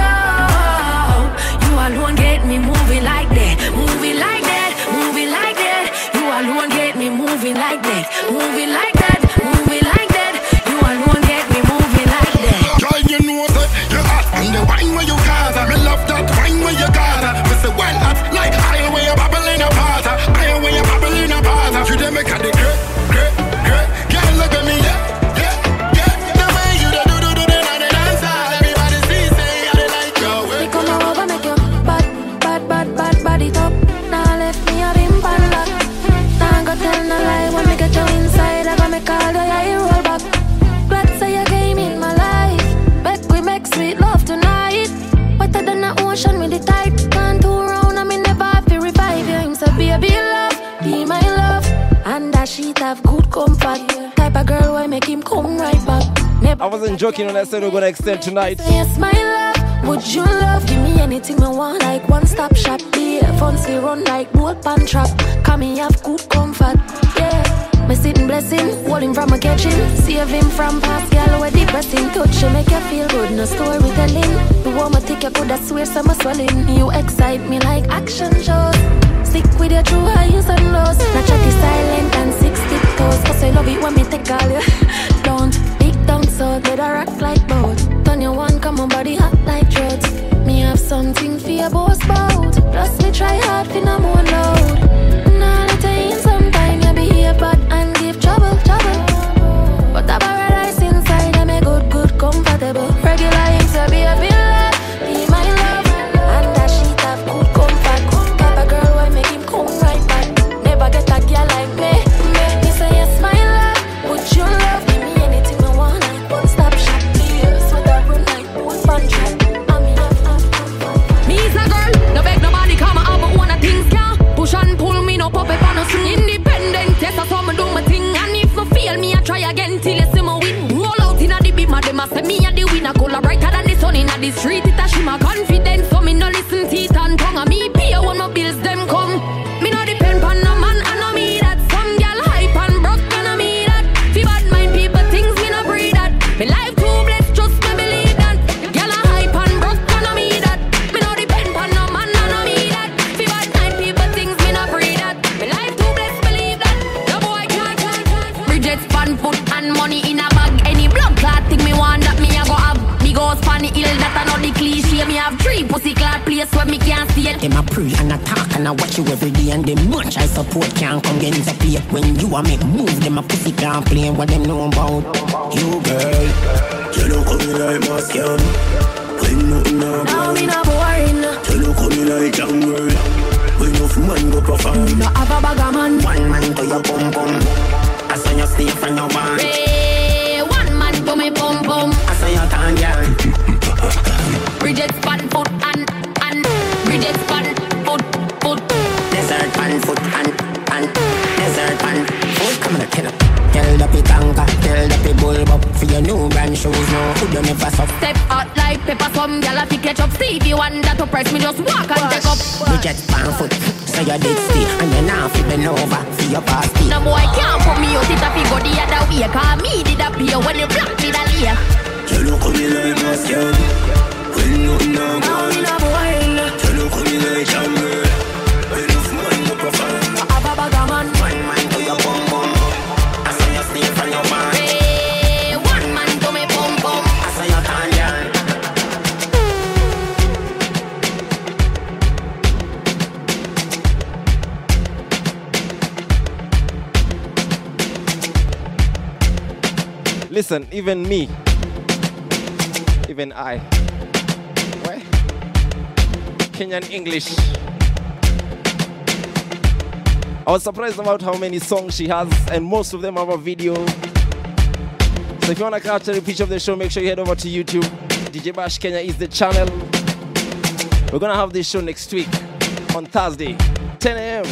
You alone get me moving like that, moving like that, moving like that. You alone get me moving like that, moving like that, moving like that. You alone get me moving like that. Girl, you know that you're hot and the wine where you gather. Me love that wine where you gather. Me say well hot like higher where you bubble in a pot. Higher where you bubble in a pot. You them make a the great. Girl, look at me, yeah. The way you do the dance, everybody see say I like your way. Me come over make you bad body top. Now left me a rim pan lock. Now go tell no lie when me get you inside. I go make all the eye roll back. Glad say you came in my life. Bet we make sweet love tonight. Wetter than the ocean with the tide. Can't do round and me never have to revive you. Him say baby love, be my love. And that sheet have good comfort. Type of girl why make him come right back. Never I wasn't joking when I said we're gonna extend tonight. yes, my love, would you love? Give me anything I want, like one-stop shop. Yeah, fancy run like boat pan trap. Come me have good comfort, yeah. Me sitting blessing, hold him from a catching. Save him from past gal where depressing. Touch you make you feel good, no storytelling. The woman take you could, I swear some swelling. You excite me like action shows. Stick with your true highs and lows. Not chatty silent and 6 tiptoes. Cause I love it when me take all you. Don't big down so let her rock like boat. Turn your one, come on body hot like drugs. Me have something for your boss bout. Plus me try hard for no more load. Now let you in sometime you behave bad and give trouble. But the paradise inside I'm a good comfortable. Regular him to be a villain. Be my love. And that sheet have good comfort. Type a girl why make him come right back. Never get a girl like me. Me say yes my love. Would you love? Give me anything I want. Like one stop shop. Yes, with a run like one punch. Me is a girl. No beg nobody come out but one of things can push and pull me no puppet on no string. Independent, yes I saw me do my thing. And if I fail me I try again till you see me win. Roll out in a the beam, them a say me a the winner. Color brighter than the sun in a the street. It a shimmer confidence, so me no listen teeth and tongue. And me pay when my bills them come. Me no depend on no man, I know me that. Some gal hype and broke, I know me that. Fi bad mind people things me no breed that. Me life too blessed, just me believe that. Gal a hype and broke, I know me that. Me no depend on no man, I know me that. Fi bad mind people things me no breed that. Me life too blessed, believe that. No boy can't. Bridget span foot and money in a bag. Any blood clot thing me want that me a go have. Big house pan the hill that I know the cliche. Me have 3 pussy clot place where me can't see it. Them a pray and a talk and I watch you every day. And them much I support can't come get into play. When you a make move, them a pussy can't play. What them know about you, girl? You don't come in like my scam. When nothing Now about me no boring. you don't come in like young girl. When enough man go perform. No have a bag of man. One man to your bum bum. I saw you stay from your barn. Hey, one man to me pum pum. I saw your tongue, yeah. Bridget span foot and Bridget span foot. Desert pan foot and desert pan foot. Come on. your new brand shoes, no, who don't never suck. Step out like pepper, some gyal a fi catch up. Stevie Wonder to press me, just walk and take up. You jet pan foot, so you're dead still, and you're now fi bend over for your pasty. No boy can't put me out, it a fi go the other way. Cause me did appear when you block me that year. You look at me like my skin, when nothing now gone. You look at me like jungle, enough mind to profile. One man to your bum bum, I saw you steal from your man. Hey, one man to me bum bum, I saw you turn down. Listen, even me, even I, what? Kenyan English. I was surprised about how many songs she has, and most of them have a video. So if you want to catch a repeat of the show, make sure you head over to YouTube. DJ Bash Kenya is the channel. We're gonna have this show next week on Thursday, 10 a.m.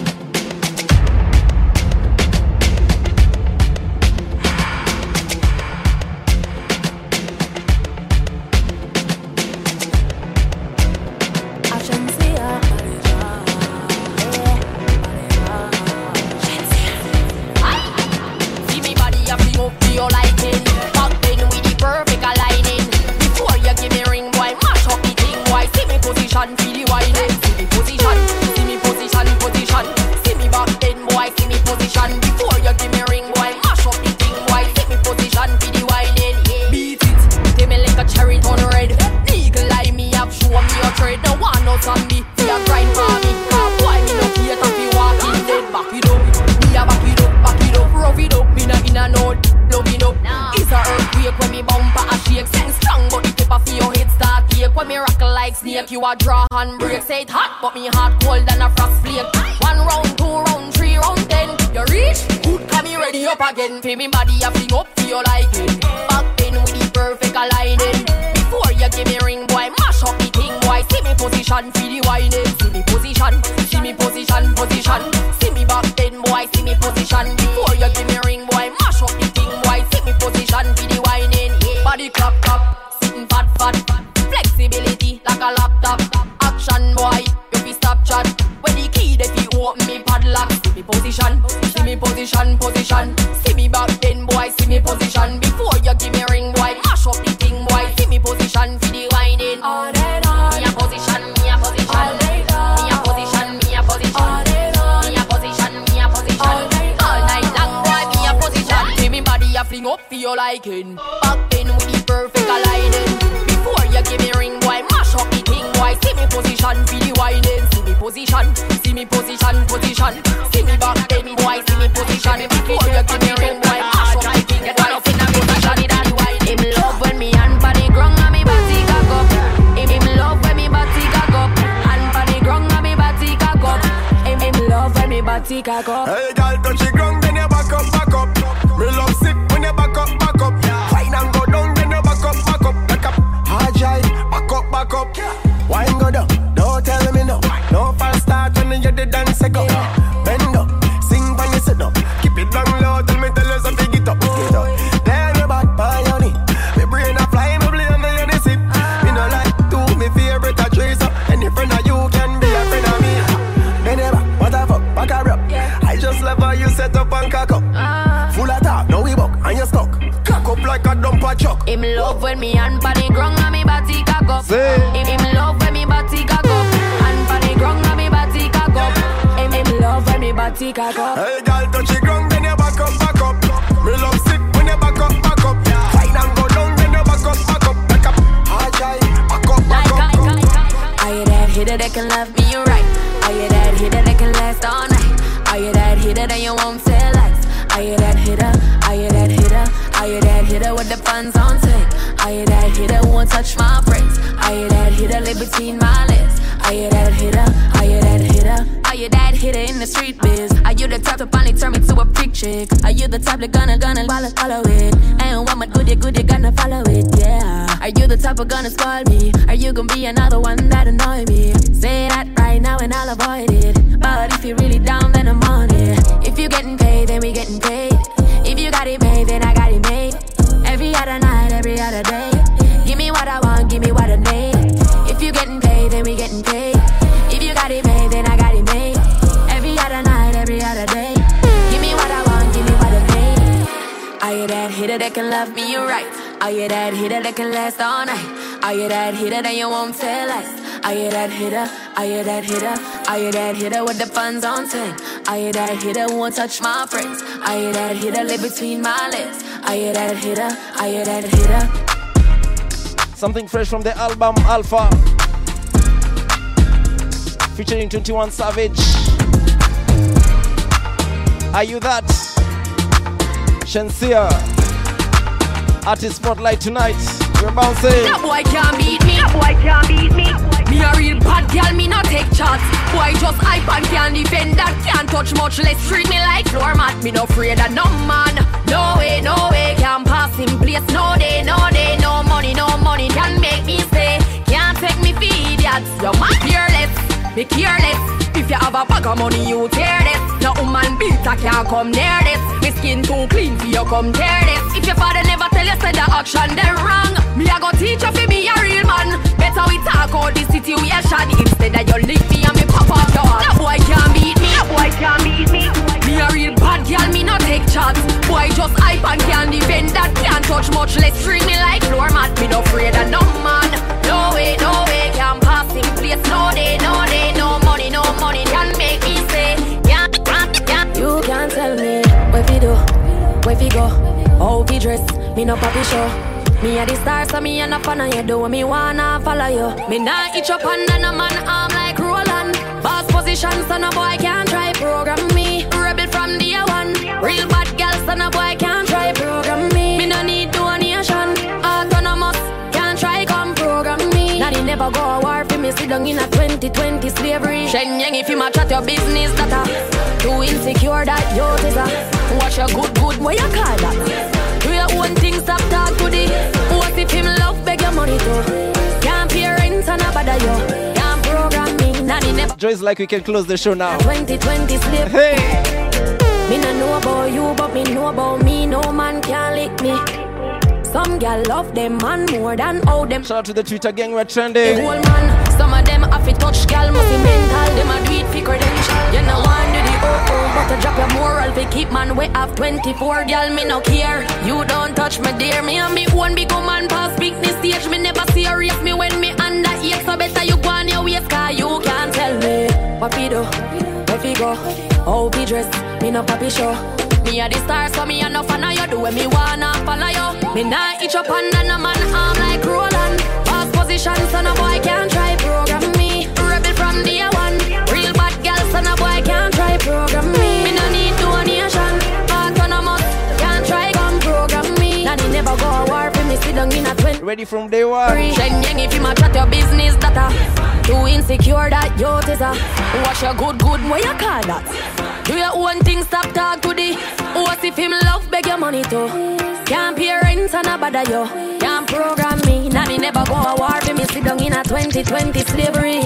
You a draw handbrake, say it hot, but me heart cold than a frost flake. 1 round, 2 round, 3 round, 10. You reach? Good, come me ready up again. Feel me body a fling up, feel like it. Back then with the perfect aligning. Before you give me ring, boy, mash up the thing, boy. See me position, feel the whining. See me position, see me position, position. See me back then, boy, see me position. Before you give me ring, boy, mash up the thing, boy. See me position, feel the whining. Body clap, clap, sitting fat, fat. Flexibility like a laptop. Action boy, you be stop chat. When the key they fi open me padlock. See me position, see me position, position. See me back then boy, see me position. Before you give me ring boy, mash up the thing boy. See me position for the whining. All day long. Me a position, me a position. All day long. Me a position, me a position. All day long. Me a position, me a position. All night long boy, me a position. See me body a fling up for your liking. Back then with the perfect aligning. Before you give me ring, boy, mash up the thing, boy. See me position, feel the whining. See me position, see me position, position. See me back then, boy, see me position. Before you give me ring, boy, mash up the thing, boy. See me position, that whining. Him love when me hand pa the ground and me body cock up. Him love when me body cock up. Hand pa the ground and me body cock up. Him love when me body cock up. Hey, girl, touch the ground, then you back up, back up. Me love sick when you back up, back up. Fine and go down, then you back up, back up. Back up. Back up, wine go down, don't tell me no. No fast start when you the dance go. Bend up, sing when you sit up. Keep it down low, tell you something, get up. Then you back by your knee. Me brain a fly, me blame me on the sip. Me no like to, me favorite a tracer. Any friend of you can be a friend of me. Then you back, what the fuck, back a rap. I just love how you set up and cock up. Full of talk, now we buck and you stuck. Cock up like a dumper truck. Him love when me hand pa the ground and me body cock up. Him love when me body cock up. Hand pa the ground and me body cock up. Him love when me body cock up. Hey girl, touch the ground then you back up, back up. Me love sick when you back up, back up. Fine and go down then you back up, back up. Back up, hard guy, back up, back up. Are you that hitter that can love me right? Are you that hitter that can last all night? Are you that hitter that you won't tell lies? Are you that hitter? Are you that hitter? Are you that hitter with the funds on tick? Are you that hitter who won't touch my brakes? Are you that hitter live between my legs? Are you that hitter? Are you that hitter? Are you that hitter in the street biz? Are you the type to finally turn me to a freak chick? Are you the type that gonna follow it? And what my goodie gonna follow it, yeah. Are you the type of gonna spoil me? Are you gonna be another one that annoy me? Say that right now and I'll avoid it. But if you're really down, then I'm on it. If you getting paid, then we getting paid. If you got it made, then I got it made. Every other night hitter that can love me right? Are you that hitter that can last all night? Are you that hitter that you won't tell lies? Are you that hitter? Are you that hitter? Are you that hitter with the funds on 10? Are you that hitter who won't touch my friends? Are you that hitter live between my legs? Are you that hitter? Are you that hitter? Something fresh from the album Alpha, featuring 21 Savage. Are you that? Shensia, Artist Spotlight tonight. We're bouncing. That boy can't beat me. That boy can't beat me. Me a real bad girl, me not take shots. Boy just hype and can't defend that. Can't touch much, let's treat me like floor mat. Me no afraid of no man. No way, can't pass him place. No day, no money can make me stay. Can't take me for idiots. Yo man careless, be careless. If you have a bag of money, you tear this. No woman beater can't come near this. My skin too clean for you come tear this. If your father never tell you said the action then wrong, me I go teach you fi be a real man. Better we talk out the situation instead of you lick me and me pop off your heart. That boy can't beat me. That boy can't beat me. Me a real bad girl, me not take shots. Boy just hype and can't defend that. Can't touch much, let's treat me like floor mat. Me no afraid of no man. No way, can't pass him place. No day, no money can make me say. You can't tell me where we do, where we go, how we dress. Me no papi show. Me a the star, so me a no fan of you. Do me wanna follow you. Me nah itch up under no man arm like Roland. Boss position, so no boy can't try program me. Rebel from day one. Real bad girl, so no boy can't try program me. Me no need donation. Autonomous, can't try come program me. Now they never go a war for me. Sit down in a 2020 slavery. Shen Yang, if you match at your business, that too insecure that you is a. Watch your good, what you call that? Do your own thing, stop talk to the. What if him love, beg your money too? Can't pay rent and a bother you. Can't program me, nanny never. Joy's like we can close the show now. 2020 slave. Hey! Me no know about you, but me know about me. No man can lick me. Some gal love them man more than all them. Shout out to the Twitter gang, we're trending. The whole man, some of them have to touch gal, must be mental. Them a do it for credential. You know one do the but to drop your moral. We keep man, we have 24 gal, me no care. You don't touch me dear, me and me one big woman pass big this stage. Me never serious me when me under 8. So better you go on your waist, cause you can't tell me what we do, where we go, how we dress. Me no papi show. Me a the star, so me a no fan of you. Do when me wanna follow you. Me nah itch up under no man arm like Roland. Boss position, so no boy can't try program me. Rebel from day one. Real bad girl, so no boy can't try program me. Me no need donation. Autonomous, can't try come program me. Now they never go a war for me. Sit down in a 20. Ready from day one. Shen Yang, if you match at your business, that too insecure that you is a. Watch your good, what you call that? Do your own thing, stop talk to the. What if him love, beg your money too? Can't pay rent and a bother you. Can't program me, now me never go a war for me. Sit down in a 2020 slavery.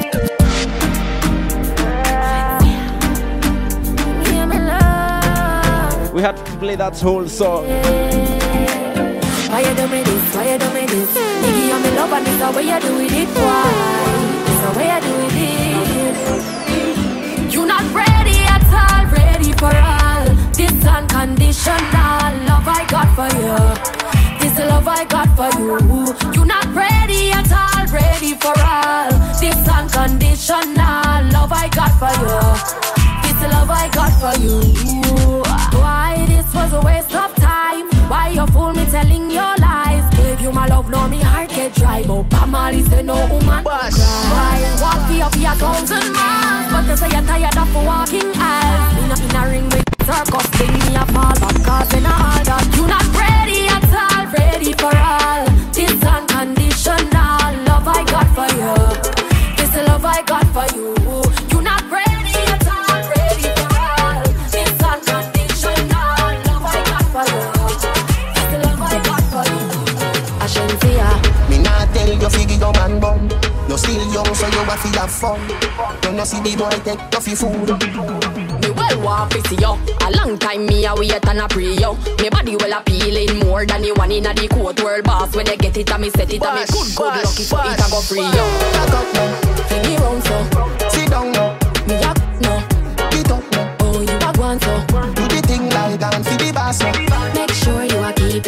We had to play that whole song. Why you do me this? Why you do me this? Nigga, I'm in love and this is way you do it. Why? This is way you do it. You not ready at all, ready for all. This unconditional love I got for you. This love I got for you. You not ready at all, ready for all. This unconditional love I got for you. This love I got for you. Why this was a waste of time? Why you fool me telling your lies? Gave you my love, now me heart get dry. But Pamali say no woman cry. Walk me up here 1,000 miles, but they say you're tired of walking aisles. In a ring with circus, thing me a fall back, cause in all that. You not ready at all, ready for all. This unconditional love I got for you. This love I got for you. You not ready at all, ready for all. This unconditional love I got for you. This love I got for you. I shouldn't see ya. Me not tell you figure your man bum. You still young, so you have to have fun. You no see the boy take off your food. Me well want to see you. A long time me a wait and a pray you. Me body well appealing more than the one in a the court world boss. When they get it and me set it and me good lucky so it a go free you. Back up now, Fling me round so. sit down now, Me a no. get up now. Oh you a go on so. Do the thing like I'm for the boss now. Make sure you a keep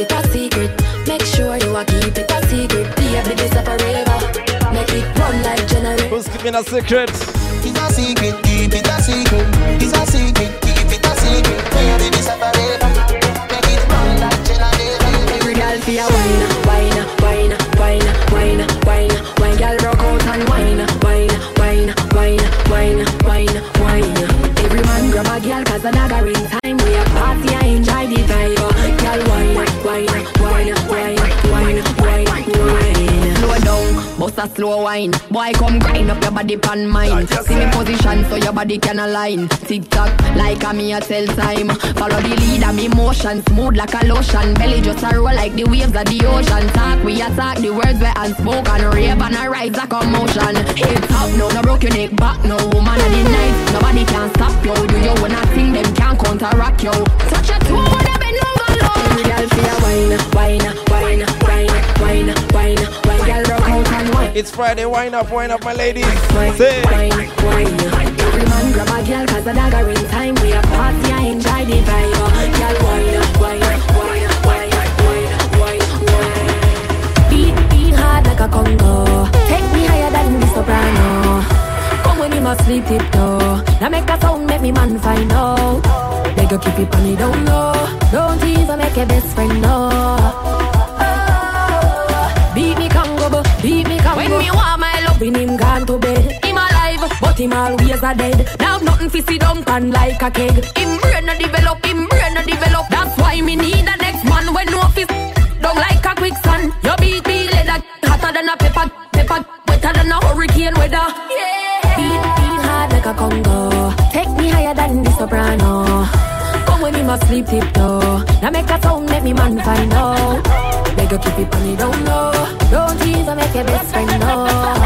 in a secret. It's a secret, keep it a secret. It's a secret, keep it a secret. Baby, this a forever. Make it run like generator. Every girl feel wine, wine, wine, wine, wine, wine, wine. Girl rock out and wine, wine, wine, wine, wine, wine, wine. Every man grab a girl 'cause the dagger in time. We a party, I enjoy the vibe. Girl wine, wine, wine, wine, wine, wine, wine. Slow down, bust a slow wine. Boy, come grind up your body pan mine. See me position so your body can align. Tick tock, like a me a tell time. Follow the lead of me motion, smooth like a lotion. Belly just a roll like the waves of the ocean. Talk, we attack the words we unspoken. Rave and a rise a commotion. Head top, no broke your neck back, no woman of the night. Nobody can stop you. Do you wanna sing them can't counteract you. Touch a toe, the bend over low. Every girl feel wine, wine, wine, wine, wine, wine, wine. Girl rock out and wine. It's Friday, wine up, my ladies. Wine, Say. wine, wine. Every man grab a girl 'cause the dagger in time. We a party, I enjoy the vibe. Girl wine, wine, wine, wine, wine, wine, wine. Beat hard like a Congo. Take me higher than the soprano. Come when you must sleep tiptoe. Now make a sound, make me man find out. They go keep it on it down low. Don't tease or make your best friend know. Beat me Congo, beat me Congo. When me want my love in him gone to bed. Him alive, but him always a dead. Now nothing fi sit down pan like a keg. Him brain no develop, him brain no develop. That's why me need the next man when no fist down like a quicksand. Your beat be leather, hotter than a pepper, pepper, wetter than a hurricane weather. Yeah. Beat hard like a Congo. Take me higher than the soprano. Come when me must sleep tiptoe. Now make a sound, make me man find out. They go keep it on it down low. Don't tease or make your best friend know.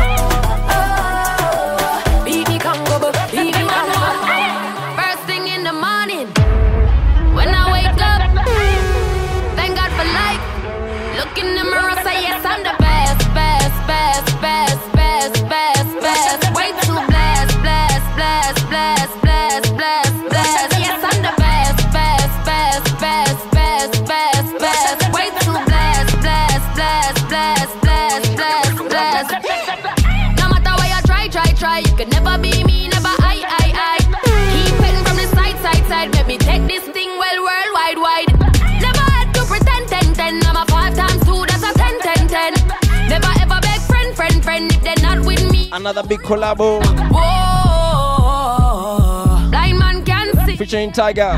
Beat me Congo, beat me Congo. First thing in the morning, when I wake up, thank God for life. Look in the mirror, say yes, I'm the best, best, best, best, best, best, best. Way too blessed, blessed, blessed, blessed, blessed, blessed, blessed. Yes, I'm the best, best, best, best, best, best, best. Way too blessed, blessed, blessed, blessed, blessed, blessed, blessed. No matter where you try, you could never be me, never I. Keep it from the side, let me take this thing well worldwide, wide. Never had to pretend, 10. I'm a 5 times 2, that's a 10. Never ever beg friend, if they're not with me. Another big collabo. Whoa, blind man can see. Featuring Tiger.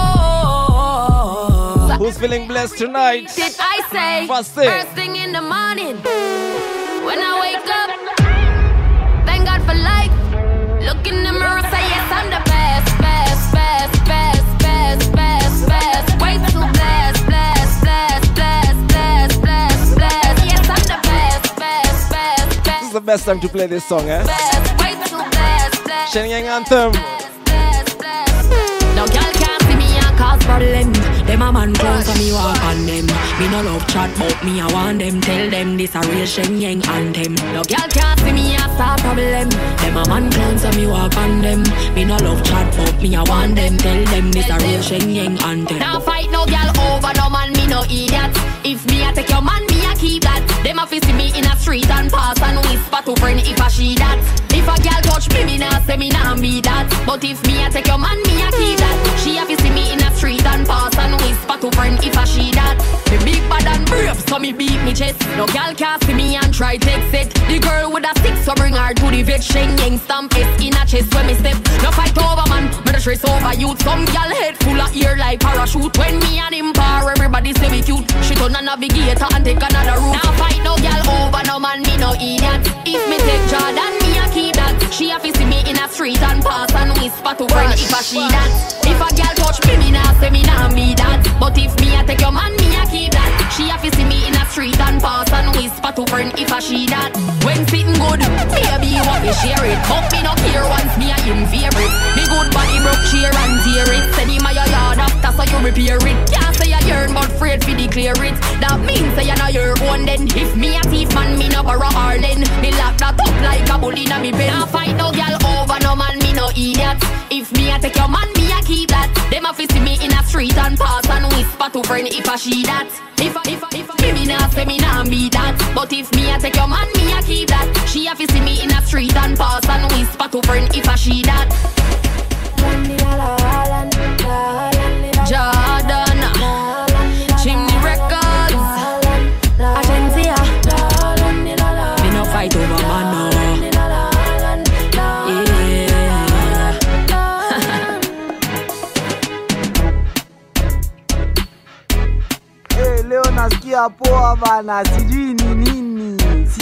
Whoa, Who's feeling blessed tonight? did I say? First thing in the morning, when I wake up, thank God for life. Look in the mirror, say yes, I'm the best, best, best, best, best, best, best. Way too blessed, blessed, blessed, blessed, blessed, blessed, blessed. Yes, I'm the best, best, best, best. This is the best time to play this song, eh? Best, way too blessed, blessed. Shen Yang Anthem. No girl can't see me and cause problem. Them a man close and me walk on them. Me no love chat but me I want them. Tell them this a real Shen Yang anthem. No girl can't see me and start problem. Them a man clowns and me walk on them. Me no love chat but me I want them. Tell them this a real Shen Yang anthem. Now fight no girl over no man, me no idiot. If me I take your man, me I keep that. Them a fi see me in a street and pass and whisper to friend if I she that. If a girl touch me, me nah say me nah be that. But if me I take your man, me I keep that. She a fi see me in a street and pass and whisper to friend if I she that. Me big bad and brave, so me beat me chest. No girl can't see me and try take it. The girl with a stick, so bring her to the vet. Shen Yang stamp it in a chest when me step. No fight over man, me the stress over youth. Some girl head full of ear like parachute. When me and him par, everybody say we cute. She turn a navigator and take another route. Now fight no girl over no man, me no idiot. If me take Jordan, me a keep that. She a fi see me in a street and pass and whisper to friend if I she that. If a girl touch me, me nah say me nah be that. But if me a take your man, me a keep that. She a fi see me in a street and pass and whisper to friend if I she that. When sitting good, baby you want me share it. But me no care once me a him favorite. Me good body broke cheer and tear it. Send him a your yard after so you repair it. Can't say you yearn but afraid fi declare it. That means say you know your own then. If me a thief man, me no borrow Harlan. Me lock that up like a bully na me pen. Now fight no girl over no man, me no idiot. If me a take your man, me a keep that. Them a fi see me in a street and pass and whisper whisper to friend if I she that. If me nah say me nah be that. But if me I take your man, me I keep that. She have to see me in the street and pass and whisper to friend if I she that. Jordan, Chimney Records, Agencia. Me no fight over man no. Leo nasikia poa bana, sijui ni nini.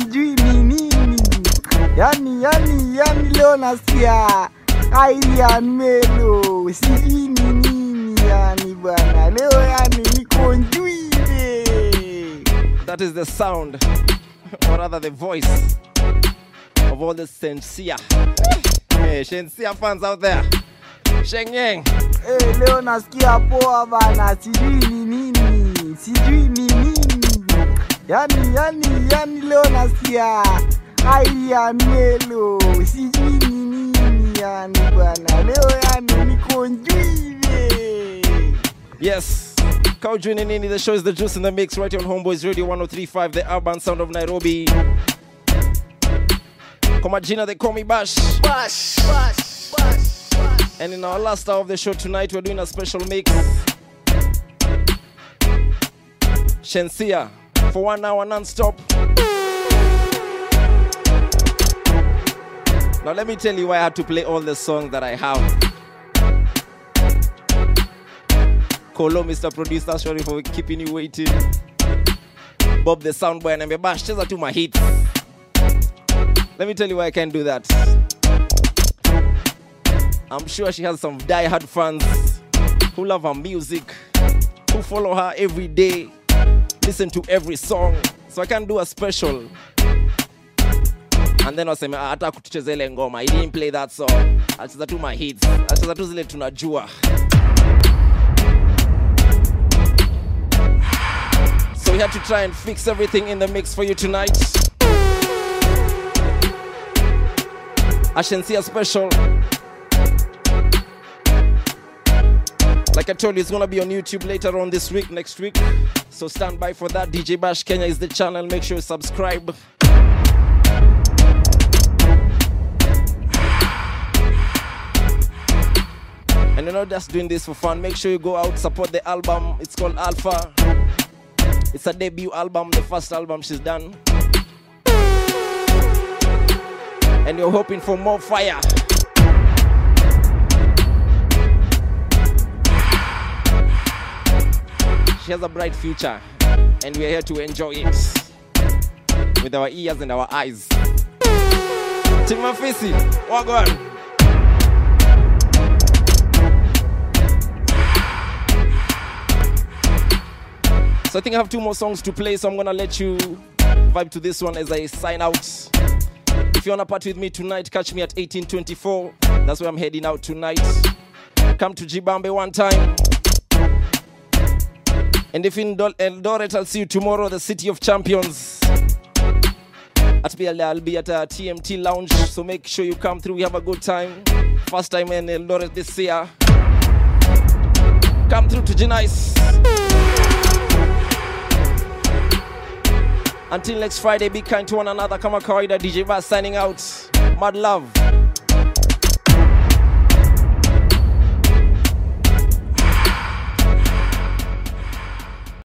Yani leo nasikia Irian Melo, sijui ni nini yani bana. Leo yani niko njuide. That is the sound, or rather the voice of all the Shensia. Hey, Shensia fans out there. Shenyeng. Hey, leo nasikia poa bana, sijui ni nini. Yani leo nasikia Irian Melo, sijui ni nini yani bana. Leo yani niko njuide. Yes. Kaujui ni nini, the show is The Juice in the Mix right here on Homeboys Radio 103.5, the urban sound of Nairobi. Kwa majina they call me Bash. And in our last hour of the show tonight, we're doing a special mix. Shensia for 1 hour non-stop. Now let me tell you why I had to play all the songs that I have. Kolo, Mr. Producer, sorry for keeping you waiting. Bob the Soundboy and I'm Bash, cheza tu my hits. Let me tell you why I can't do that. I'm sure she has some die-hard fans who love her music, who follow her every day, listen to every song. So I can't do a special. And then I say, hata kutucheza ile ngoma, I didn't play that song. Acheza tu my hits. Acheza tu zile tunajua. So we had to try and fix everything in the mix for you tonight. Shensia special. Like I told you, it's gonna be on YouTube later on this week, next week. So stand by for that. DJ Bash Kenya is the channel. Make sure you subscribe. And you're not just doing this for fun. Make sure you go out, support the album. It's called Alpha. It's a debut album, the first album she's done. And you're hoping for more fire. She has a bright future, and we're here to enjoy it with our ears and our eyes. Timafisi, walk on. So I think I have 2 more songs to play, so I'm gonna let you vibe to this one as I sign out. If you wanna party with me tonight, catch me at 1824. That's where I'm heading out tonight. Come to Jibambe one time. And if in Eldoret, I'll see you tomorrow, the City of Champions. I'll be at a TMT Lounge, so make sure you come through. We have a good time. First time in Eldoret this year. Come through to G-Nice. Until next Friday, be kind to one another. Kama kawaida, DJ Bass signing out. Mad love.